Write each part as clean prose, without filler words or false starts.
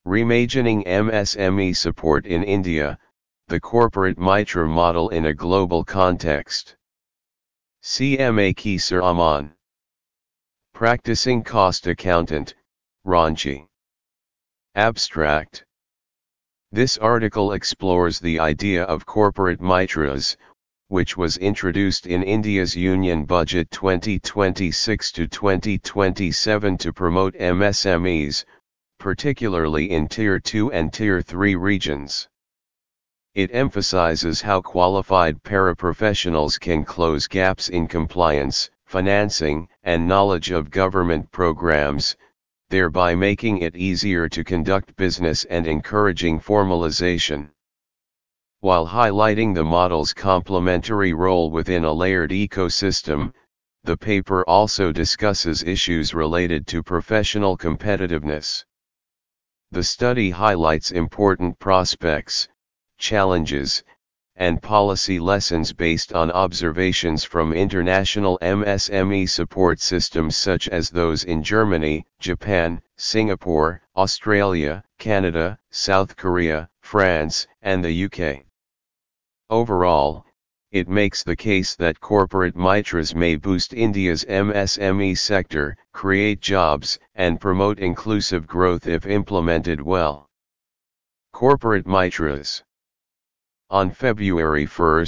Reimagining MSME support in India, the corporate Mitra model in a global context. CMA Kesar Aman. Practicing Cost Accountant, Ranchi. Abstract. This article explores the idea of corporate Mitras, which was introduced in India's Union Budget 2026 to 2027 to promote MSMEs, particularly in Tier 2 and Tier 3 regions. It emphasizes how qualified paraprofessionals can close gaps in compliance, financing, and knowledge of government programs, thereby making it easier to conduct business and encouraging formalization. While highlighting the model's complementary role within a layered ecosystem, the paper also discusses issues related to professional competitiveness. The study highlights important prospects, challenges, and policy lessons based on observations from international MSME support systems such as those in Germany, Japan, Singapore, Australia, Canada, South Korea, France, and the UK. Overall, it makes the case that corporate Mitras may boost India's MSME sector, create jobs, and promote inclusive growth if implemented well. Corporate Mitras. On February 1,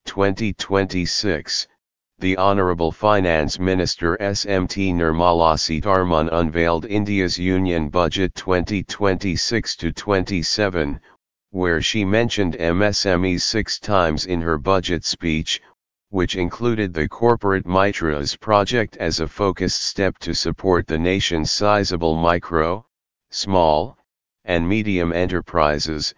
2026, the Honourable Finance Minister SMT Nirmala Sitharaman unveiled India's Union Budget 2026 to 27, where she mentioned MSMEs 6 times in her budget speech, which included the Corporate Mitras project as a focused step to support the nation's sizable micro, small, and medium enterprises,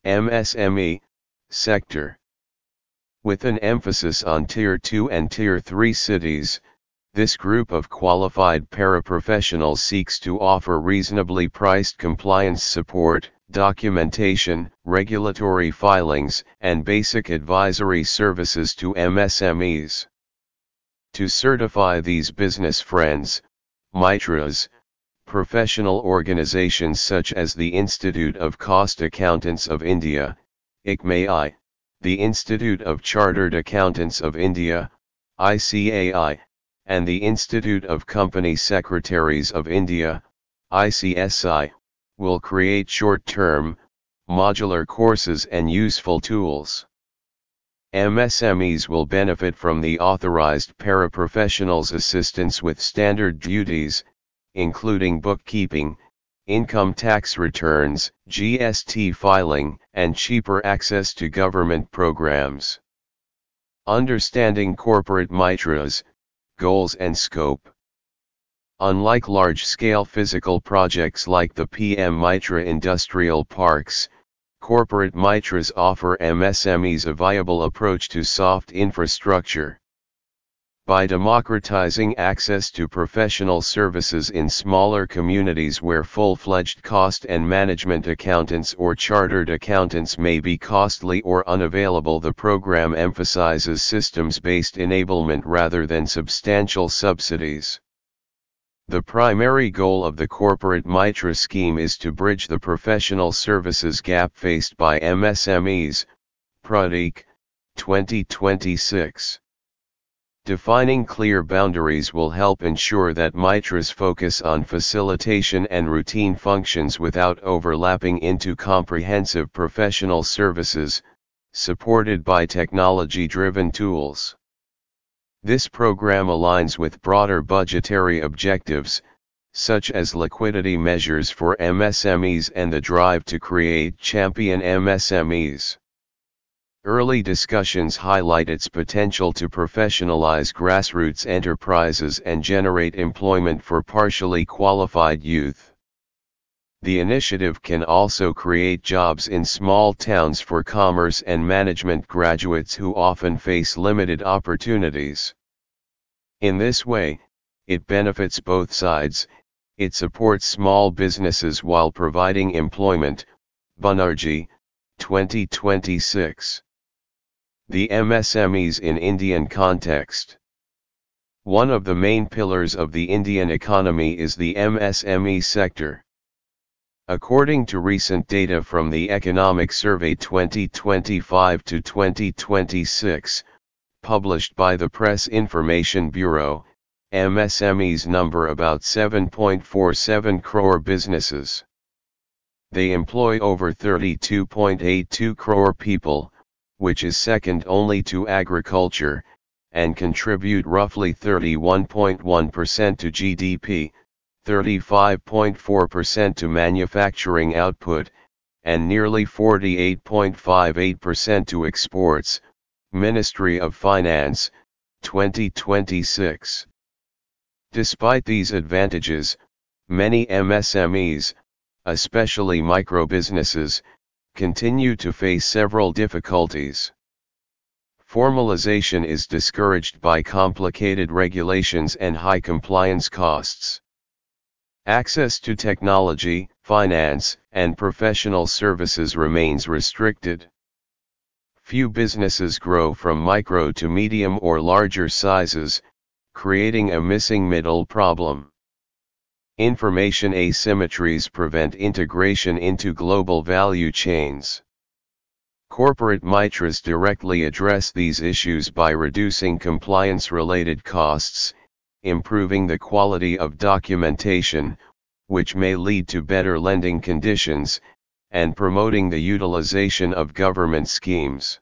MSME, sector. With an emphasis on Tier 2 and Tier 3 cities, this group of qualified paraprofessionals seeks to offer reasonably priced compliance support, documentation, regulatory filings, and basic advisory services to MSMEs. To certify these business friends, Mitras, professional organizations such as the Institute of Cost Accountants of India, ICMAI, the Institute of Chartered Accountants of India, ICAI, and the Institute of Company Secretaries of India, ICSI, will create short-term, modular courses and useful tools. MSMEs will benefit from the authorized paraprofessionals' assistance with standard duties, including bookkeeping, income tax returns, GST filing, and cheaper access to government programs. Understanding corporate Mitras, goals and scope. Unlike large-scale physical projects like the PM Mitra industrial parks, corporate Mitras offer MSMEs a viable approach to soft infrastructure. By democratizing access to professional services in smaller communities where full-fledged cost and management accountants or chartered accountants may be costly or unavailable, the program emphasizes systems-based enablement rather than substantial subsidies. The primary goal of the corporate Mitra scheme is to bridge the professional services gap faced by MSMEs. Pradeek, 2026. Defining clear boundaries will help ensure that Mitras focus on facilitation and routine functions without overlapping into comprehensive professional services, supported by technology-driven tools. This program aligns with broader budgetary objectives, such as liquidity measures for MSMEs and the drive to create champion MSMEs. Early discussions highlight its potential to professionalize grassroots enterprises and generate employment for partially qualified youth. The initiative can also create jobs in small towns for commerce and management graduates who often face limited opportunities. In this way, it benefits both sides. It supports small businesses while providing employment. Banerjee, 2026. The MSMEs in Indian context. One of the main pillars of the Indian economy is the MSME sector. According to recent data from the Economic Survey 2025 to 2026, published by the Press Information Bureau, MSMEs number about 7.47 crore businesses. They employ over 32.82 crore people, which is second only to agriculture, and contribute roughly 31.1% to GDP, 35.4% to manufacturing output, and nearly 48.58% to exports. Ministry of Finance, 2026. Despite these advantages, many MSMEs, especially micro-businesses, continue to face several difficulties. Formalization is discouraged by complicated regulations and high compliance costs. Access to technology, finance, and professional services remains restricted. Few businesses grow from micro to medium or larger sizes, creating a missing middle problem. Information asymmetries prevent integration into global value chains. Corporate mitras directly address these issues by reducing compliance-related costs, improving the quality of documentation, which may lead to better lending conditions, and promoting the utilization of government schemes.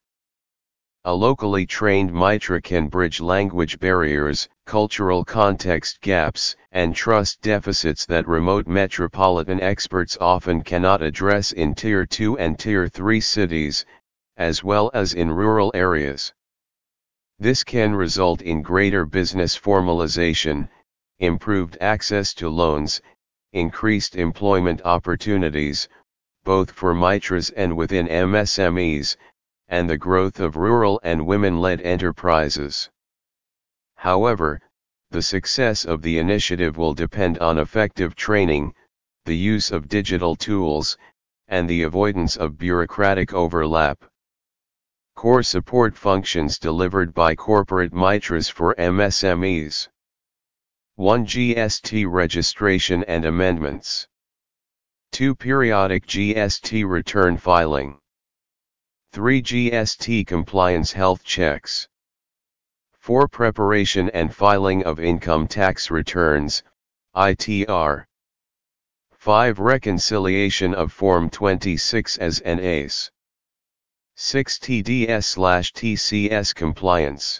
A locally trained mitra can bridge language barriers, cultural context gaps, and trust deficits that remote metropolitan experts often cannot address in Tier 2 and Tier 3 cities, as well as in rural areas. This can result in greater business formalization, improved access to loans, increased employment opportunities, both for mitras and within MSMEs, and the growth of rural and women-led enterprises. However, the success of the initiative will depend on effective training, the use of digital tools, and the avoidance of bureaucratic overlap. Core support functions delivered by corporate mitras for MSMEs. 1. GST registration and amendments. 2. Periodic GST return filing. 3. GST compliance health checks. 4. Preparation and filing of income tax returns, ITR. 5. Reconciliation of Form 26 as NAs. 6. TDS/TCS compliance.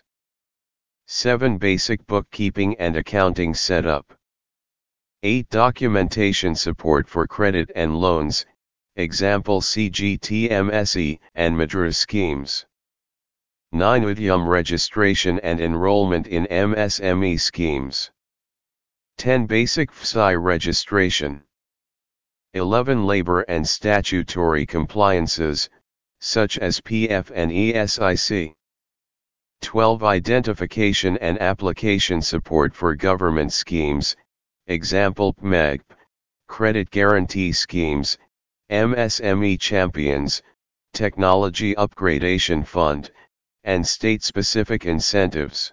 7. Basic bookkeeping and accounting setup. 8. Documentation support for credit and loans, example CGTMSE and Madras schemes. 9. Udyam registration and enrollment in MSME schemes. 10. Basic FSI registration. 11. Labor and statutory compliances, such as PF and ESIC. 12. Identification and application support for government schemes, example PMEG, credit guarantee schemes, MSME champions, technology upgradation fund, and state-specific incentives.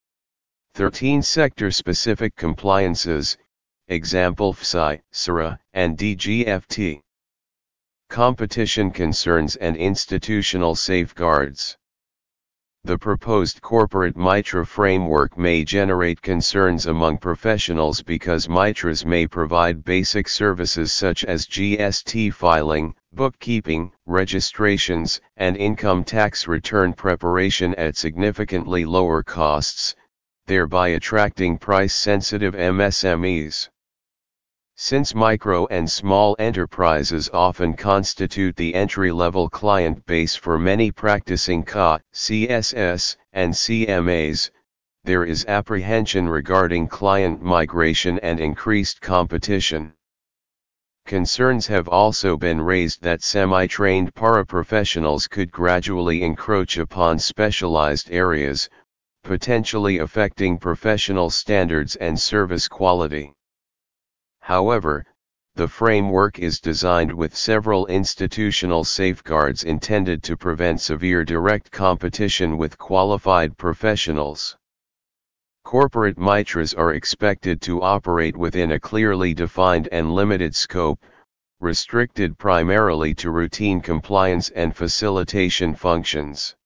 13. Sector-specific compliances, example FSI, SRA, and DGFT. Competition concerns and institutional safeguards. The proposed corporate mitra framework may generate concerns among professionals because mitras may provide basic services such as GST filing, bookkeeping, registrations, and income tax return preparation at significantly lower costs, thereby attracting price-sensitive MSMEs. Since micro and small enterprises often constitute the entry-level client base for many practicing CA, CSS, and CMAs, there is apprehension regarding client migration and increased competition. Concerns have also been raised that semi-trained paraprofessionals could gradually encroach upon specialized areas, potentially affecting professional standards and service quality. However, the framework is designed with several institutional safeguards intended to prevent severe direct competition with qualified professionals. Corporate mitras are expected to operate within a clearly defined and limited scope, restricted primarily to routine compliance and facilitation functions.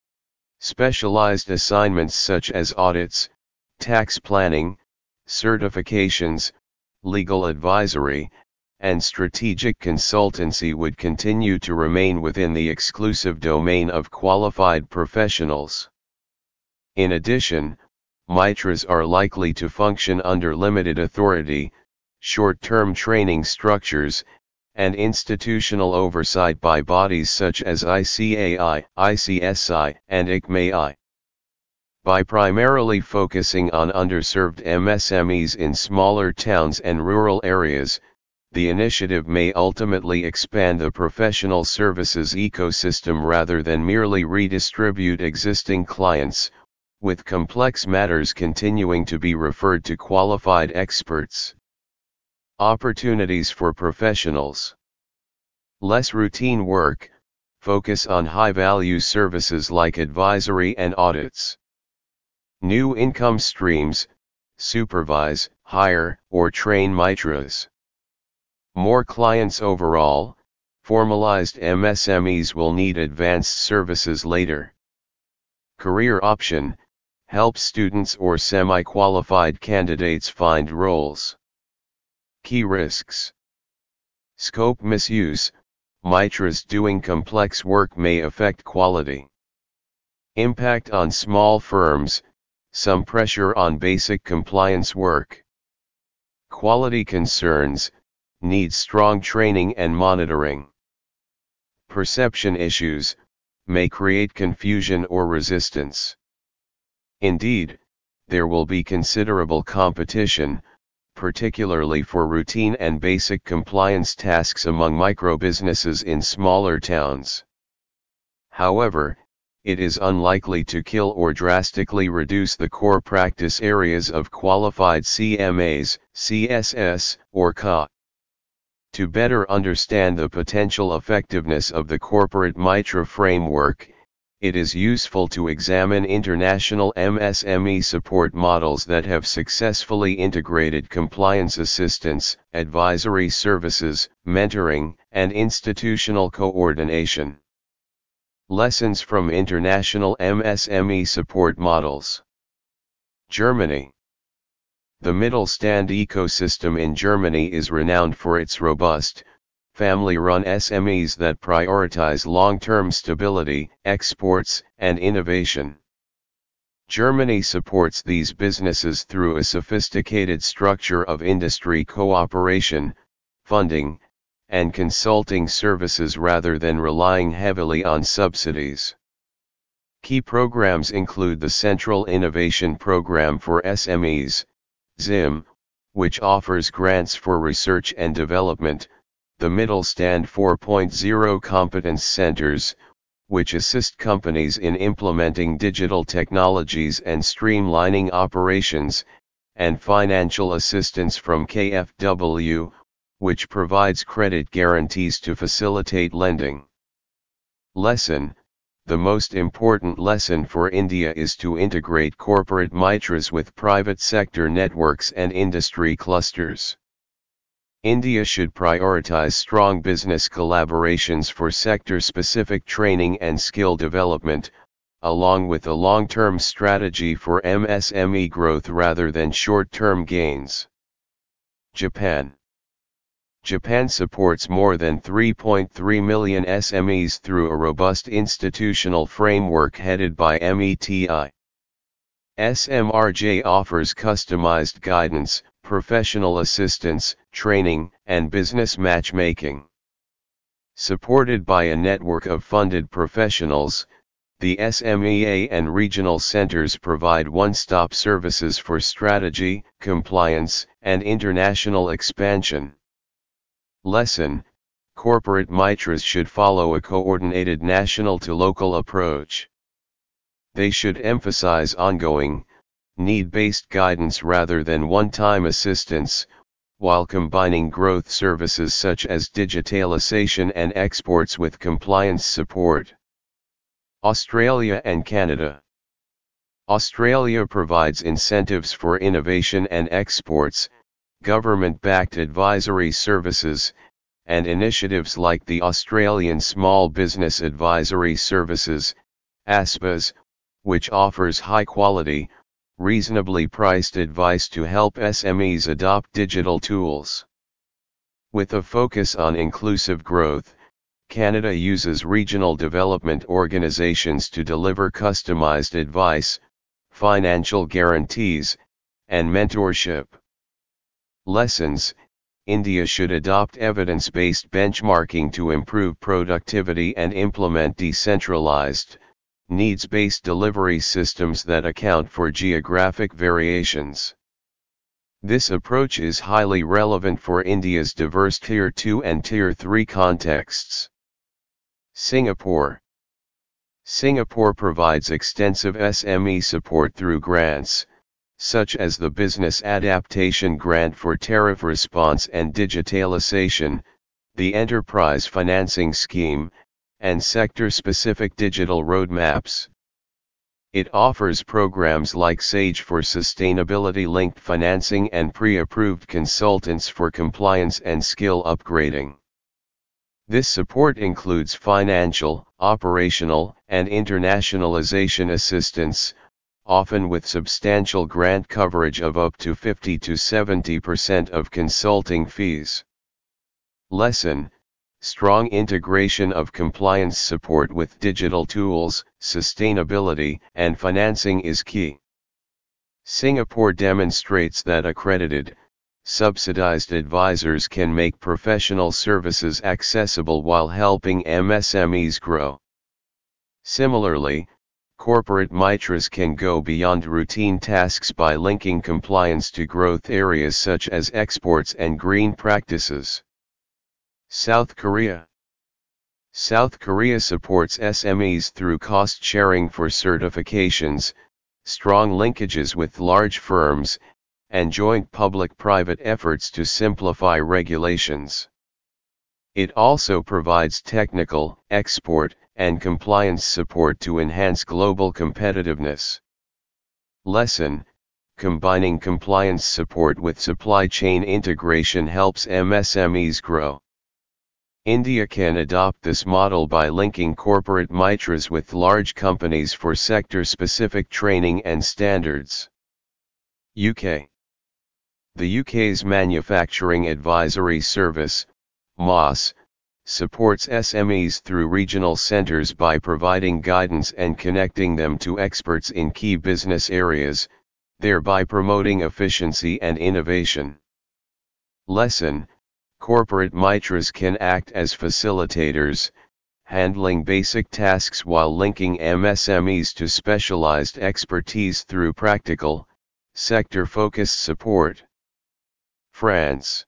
Specialized assignments such as audits, tax planning, certifications, legal advisory, and strategic consultancy would continue to remain within the exclusive domain of qualified professionals. In addition, mitras are likely to function under limited authority, short-term training structures, and institutional oversight by bodies such as ICAI, ICSI, and ICMAI. By primarily focusing on underserved MSMEs in smaller towns and rural areas, the initiative may ultimately expand the professional services ecosystem rather than merely redistribute existing clients, with complex matters continuing to be referred to qualified experts. Opportunities for professionals. Less routine work, focus on high-value services like advisory and audits. New income streams, supervise, hire, or train mitras. More clients overall, formalized MSMEs will need advanced services later. Career option, help students or semi-qualified candidates find roles. Key risks. Scope misuse, mitras doing complex work may affect quality. Impact on small firms, some pressure on basic compliance work. Quality concerns, need strong training and monitoring. Perception issues, may create confusion or resistance. Indeed, there will be considerable competition, particularly for routine and basic compliance tasks among microbusinesses in smaller towns. However, it is unlikely to kill or drastically reduce the core practice areas of qualified CMAs, CSS, or CA. To better understand the potential effectiveness of the corporate mitra framework, it is useful to examine international MSME support models that have successfully integrated compliance assistance, advisory services, mentoring, and institutional coordination. Lessons from international MSME support models. Germany. The Mittelstand ecosystem in Germany is renowned for its robust, family-run SMEs that prioritize long-term stability, exports, and innovation. Germany supports these businesses through a sophisticated structure of industry cooperation, funding, and consulting services rather than relying heavily on subsidies. Key programs include the Central Innovation Program for SMEs, ZIM, which offers grants for research and development, the Mittelstand 4.0 Competence Centers, which assist companies in implementing digital technologies and streamlining operations, and financial assistance from KfW, which provides credit guarantees to facilitate lending. Lesson: the most important lesson for India is to integrate corporate mitras with private sector networks and industry clusters. India should prioritize strong business collaborations for sector-specific training and skill development, along with a long-term strategy for MSME growth rather than short-term gains. Japan. Japan supports more than 3.3 million SMEs through a robust institutional framework headed by METI. SMRJ offers customized guidance, professional assistance, training, and business matchmaking. Supported by a network of funded professionals, the SMEA and regional centers provide one-stop services for strategy, compliance, and international expansion. Lesson: corporate mitras should follow a coordinated national to local approach. They should emphasize ongoing, need-based guidance rather than one-time assistance, while combining growth services such as digitalization and exports with compliance support. Australia and Canada. Australia provides incentives for innovation and exports, government-backed advisory services, and initiatives like the Australian Small Business Advisory Services, ASBAS, which offers high-quality, reasonably priced advice to help SMEs adopt digital tools. With a focus on inclusive growth, Canada uses regional development organizations to deliver customized advice, financial guarantees, and mentorship. Lessons: India should adopt evidence-based benchmarking to improve productivity and implement decentralized, needs-based delivery systems that account for geographic variations. This approach is highly relevant for India's diverse Tier 2 and Tier 3 contexts. Singapore. Singapore provides extensive SME support through grants, such as the Business Adaptation Grant for Tariff Response and Digitalization, the Enterprise Financing Scheme, and sector-specific digital roadmaps. It offers programs like SAGE for sustainability-linked financing and pre-approved consultants for compliance and skill upgrading. This support includes financial, operational, and internationalization assistance, often with substantial grant coverage of up to 50 to 70% of consulting fees. Lesson: Strong integration of compliance support with digital tools, sustainability, and financing is key. Singapore demonstrates that accredited, subsidized advisors can make professional services accessible while helping MSMEs grow. Similarly, corporate Mitras can go beyond routine tasks by linking compliance to growth areas such as exports and green practices. South Korea. South Korea supports SMEs through cost sharing for certifications, strong linkages with large firms, and joint public-private efforts to simplify regulations. It also provides technical, export, and compliance support to enhance global competitiveness. Lesson: Combining compliance support with supply chain integration helps MSMEs grow. India can adopt this model by linking corporate Mitras with large companies for sector-specific training and standards. UK. The UK's Manufacturing Advisory Service, MAS, supports SMEs through regional centres by providing guidance and connecting them to experts in key business areas, thereby promoting efficiency and innovation. Lesson: Corporate Mitras can act as facilitators, handling basic tasks while linking MSMEs to specialized expertise through practical, sector-focused support. France.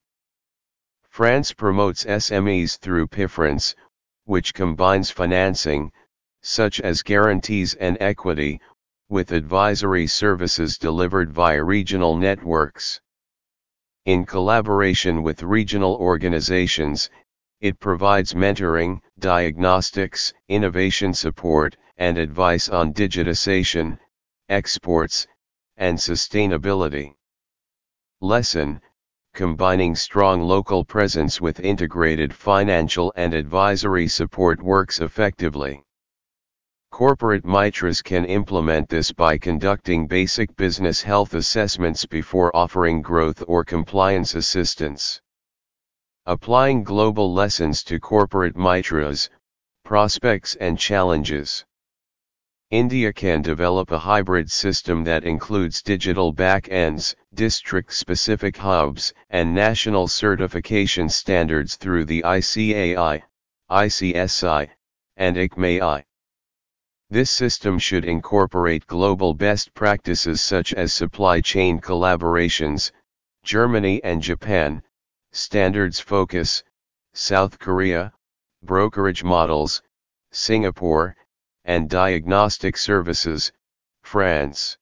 France promotes SMEs through PIFRance, which combines financing, such as guarantees and equity, with advisory services delivered via regional networks. In collaboration with regional organizations, it provides mentoring, diagnostics, innovation support, and advice on digitization, exports, and sustainability. Lesson: Combining strong local presence with integrated financial and advisory support works effectively. Corporate Mitras can implement this by conducting basic business health assessments before offering growth or compliance assistance. Applying global lessons to corporate Mitras, prospects and challenges. India can develop a hybrid system that includes digital back-ends, district-specific hubs, and national certification standards through the ICAI, ICSI, and ICMAI. This system should incorporate global best practices such as supply chain collaborations, Germany and Japan, standards focus, South Korea, brokerage models, Singapore, and diagnostic services, France.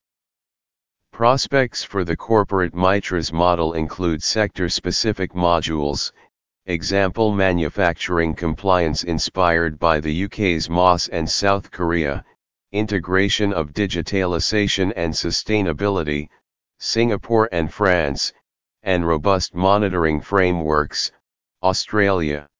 Prospects for the corporate Mitras model include sector-specific modules, example manufacturing compliance inspired by the UK's MAS and South Korea, integration of digitalization and sustainability, Singapore and France, and robust monitoring frameworks, Australia.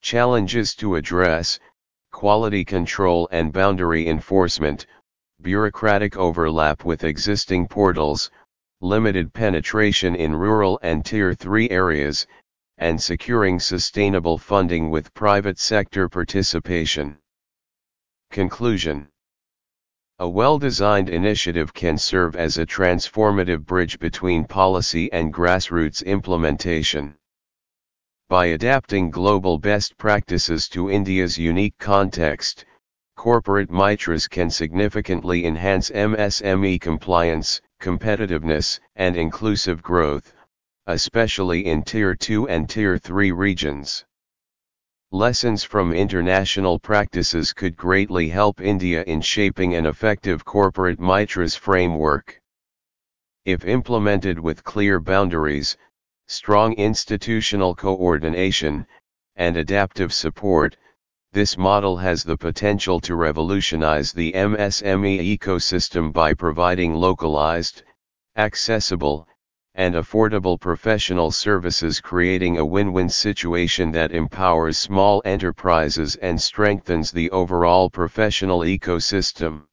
Challenges to address: quality control and boundary enforcement, bureaucratic overlap with existing portals, limited penetration in rural and Tier 3 areas, and securing sustainable funding with private sector participation. Conclusion: a well-designed initiative can serve as a transformative bridge between policy and grassroots implementation. By adapting global best practices to India's unique context, corporate mitras can significantly enhance MSME compliance, competitiveness, and inclusive growth, especially in Tier 2 and Tier 3 regions. Lessons from international practices could greatly help India in shaping an effective corporate mitras framework. If implemented with clear boundaries, strong institutional coordination, and adaptive support, this model has the potential to revolutionize the MSME ecosystem by providing localized, accessible, and affordable professional services, creating a win-win situation that empowers small enterprises and strengthens the overall professional ecosystem.